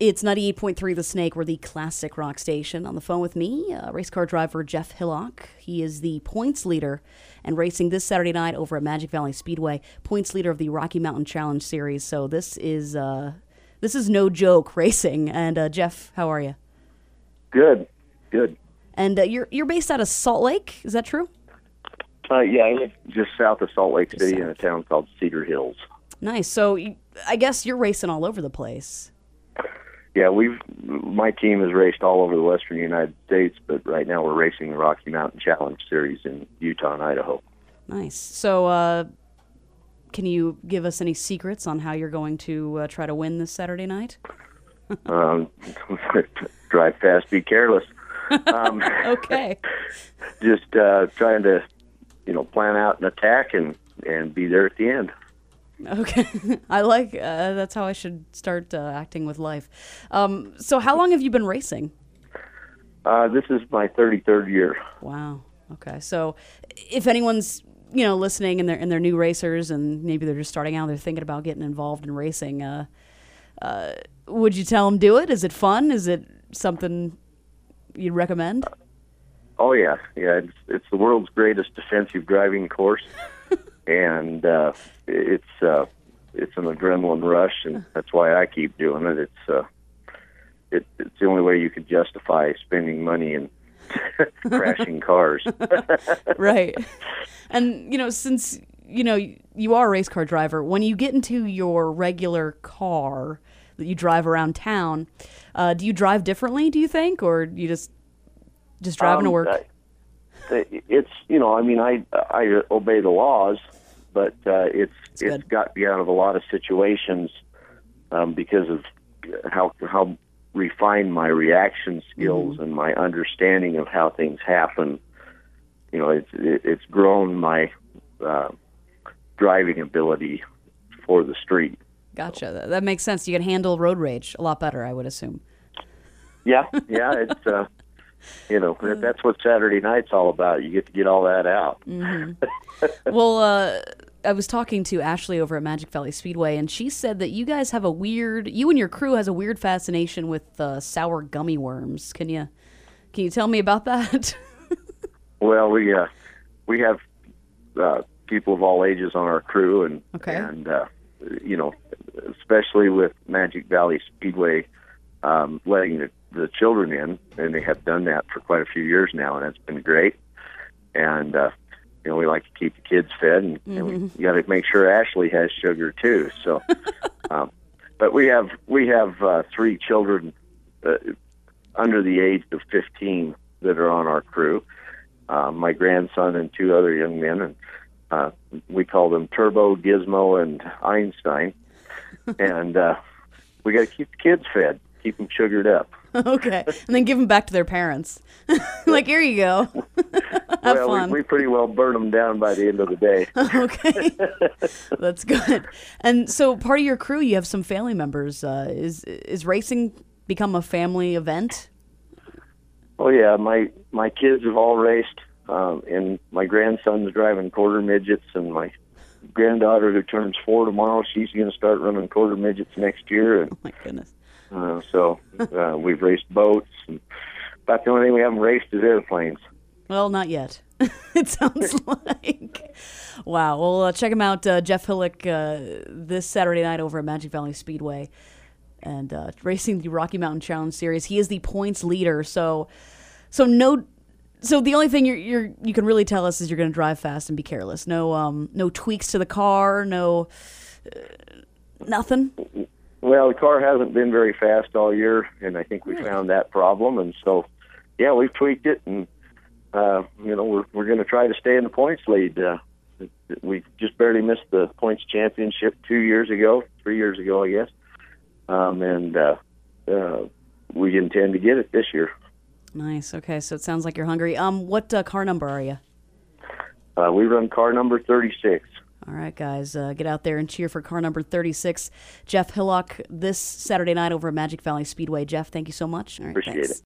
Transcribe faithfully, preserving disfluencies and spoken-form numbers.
It's ninety-eight point three The Snake. We're the classic rock station. On the phone with me, uh, race car driver Jeff Hillock. He is the points leader and racing this Saturday night over at Magic Valley Speedway. Points leader of the Rocky Mountain Challenge Series. So this is uh, this is no joke racing. And uh, Jeff, how are you? Good, good. And uh, you're you're based out of Salt Lake. Is that true? Uh, yeah, I live just south of Salt Lake City South. in a town called Cedar Hills. Nice. So you, I guess you're racing all over the place. Yeah, we've my team has raced all over the western United States, but right now we're racing the Rocky Mountain Challenge Series in Utah and Idaho. Nice. So uh, can you give us any secrets on how you're going to uh, try to win this Saturday night? um, drive fast, be careless. Um, okay. Just uh, trying to, you know, plan out an attack and, and be there at the end. Okay. I like, uh, that's how I should start uh, acting with life. Um, so how long have you been racing? Uh, this is my thirty-third year. Wow. Okay. So if anyone's, you know, listening and they're, and they're new racers and maybe they're just starting out, they're thinking about getting involved in racing, uh, uh, would you tell them do it? Is it fun? Is it something you'd recommend? Oh, yeah. Yeah, it's, it's the world's greatest defensive driving course. And uh, it's uh, it's an adrenaline rush, and that's why I keep doing it. It's uh, it, it's the only way you could justify spending money and crashing cars. Right. And, you know, since, you know, you are a race car driver, when you get into your regular car that you drive around town, uh, do you drive differently, do you think, or you just just driving um, to work? I, it's, you know, I mean, I I obey the laws, but uh, it's That's it's good. got me out of a lot of situations um, because of how how refined my reaction skills Mm-hmm. and my understanding of how things happen. You know, it's it, it's grown my uh, driving ability for the street. Gotcha. That, that makes sense. You can handle road rage a lot better, I would assume. Yeah, yeah, it's uh, you know that's what Saturday night's all about. You get to get all that out. Mm-hmm. Well, uh, I was talking to Ashley over at Magic Valley Speedway, and she said that you guys have a weird, you and your crew has a weird fascination with uh, sour gummy worms. Can you can you tell me about that? Well, we uh, we have uh, people of all ages on our crew, and Okay. and uh, you know, especially with Magic Valley Speedway, um, letting the, the children in, and they have done that for quite a few years now, and it's been great. And uh, you know, we like to keep the kids fed, and, Mm-hmm. and we got to make sure Ashley has sugar too. So, um, but we have we have uh, three children uh, under the age of fifteen that are on our crew. Uh, my grandson and two other young men, and uh, we call them Turbo, Gizmo, and Einstein. And uh, we got to keep the kids fed, keep them sugared up. Okay. And then give them back to their parents. Like, here you go. Have well, fun. We, we pretty well burn them down by the end of the day. Okay. That's good. And so part of your crew, you have some family members. Uh, is is racing become a family event? Oh yeah, my my kids have all raced, um, and my grandson's driving quarter midgets, and my granddaughter, who turns four tomorrow, she's going to start running quarter midgets next year. And Oh, my goodness. uh, so uh, we've raced boats, and about the only thing we haven't raced is airplanes. Well, not yet. It sounds like. Wow. Well, uh, check him out, uh, Jeff Hillock, uh, this Saturday night over at Magic Valley Speedway, and uh, racing the Rocky Mountain Challenge Series. He is the points leader. So, so no. So the only thing you're, you're you can really tell us is you're going to drive fast and be careless. No, um, no tweaks to the car. No, uh, nothing. Well, the car hasn't been very fast all year, and I think we Really? found that problem. And so, yeah, we've tweaked it, and uh, you know, we're we're going to try to stay in the points lead. Uh, we just barely missed the points championship two years ago, three years ago, I guess, um, and uh, uh, we intend to get it this year. Nice. Okay, so it sounds like you're hungry. Um, what uh, car number are you? Uh, we run car number thirty-six. All right, guys, uh, get out there and cheer for car number thirty-six. Jeff Hillock this Saturday night over at Magic Valley Speedway. Jeff, thank you so much. All right, Appreciate thanks. it.